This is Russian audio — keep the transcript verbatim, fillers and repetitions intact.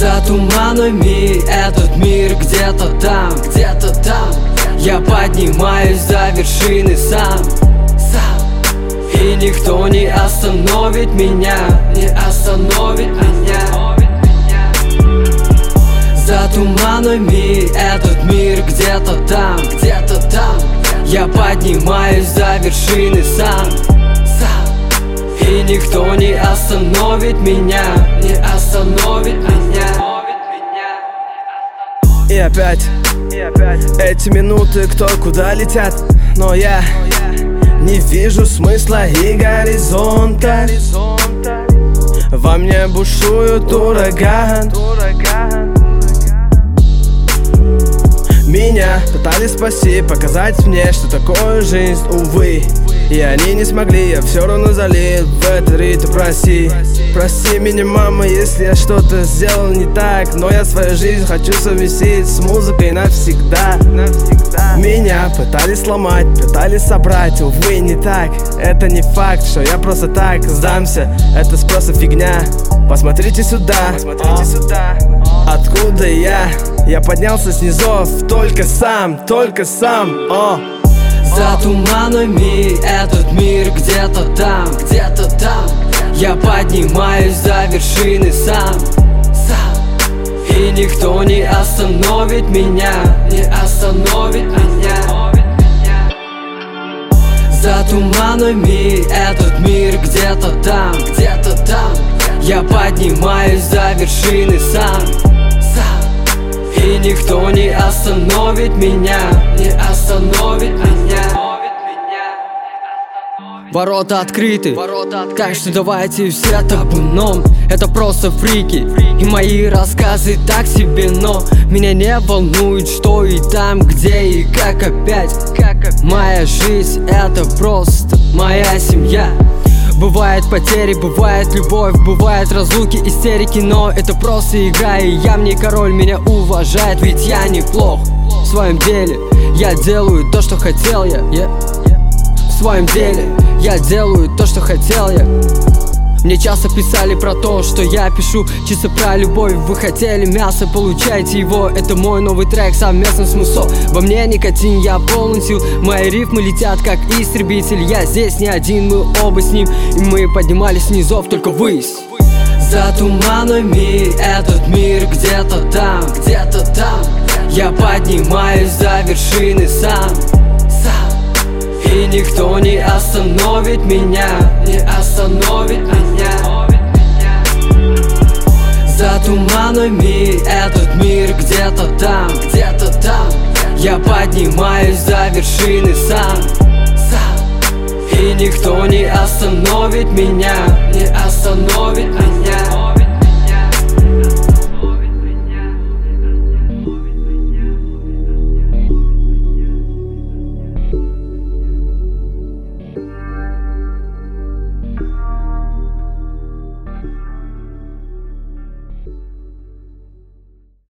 За туманами этот мир где-то там, где-то там. Я поднимаюсь за вершины сам, сам. И никто не остановит меня, не остановит меня. За туманами этот мир где-то там, где-то там. Я поднимаюсь за вершины сам, сам. И никто не остановит меня, не остановит меня. И опять, и опять эти минуты кто куда летят, но я не вижу смысла и горизонта. Во мне бушует ураган. Меня пытались спасти, показать мне, что такое жизнь, увы. И они не смогли, я все равно залит в этот ритм. Прости, прости меня, мама, если я что-то сделал не так. Но я свою жизнь хочу совместить с музыкой навсегда, навсегда. Меня пытались сломать, пытались собрать, увы, не так. Это не факт, что я просто так сдамся, это просто фигня. Посмотрите сюда, посмотрите сюда. Откуда я? Я поднялся с низов, только сам, только сам, о. За туманами этот мир где-то там, где-то там. Я поднимаюсь за вершины сам, сам. И никто не остановит меня, не остановит меня. За туманами этот мир где-то там, где-то там. Я поднимаюсь за вершины сам, сам. И никто не остановит меня, не остановит меня. Ворота открыты, Ворота открыты. Так что давайте все табуном. Это просто фрики, и мои рассказы так себе. Но меня не волнует, что и там, где и как опять, как опять. Моя жизнь это просто моя семья. Бывают потери, бывает любовь, бывают разлуки, истерики, но это просто игра, и я мне король, меня уважает, ведь я неплох в своем деле. Я делаю то, что хотел я, yeah. В своем деле я делаю то, что хотел я. Мне часто писали про то, что я пишу чисто про любовь. Вы хотели мясо, получайте его. Это мой новый трек совместно с Мусо. Во мне никотин, я полон сил. Мои рифмы летят как истребитель. Я здесь не один, мы оба с ним. И мы поднимались с низов только ввысь. За туманами этот мир где-то там, где-то там. Я поднимаюсь за вершины сам, сам. И никто не остановит меня, не остановит меня. За туманами этот мир где-то там, где-то там. Я поднимаюсь за вершины сам, сам. И никто не остановит меня, не остановит меня.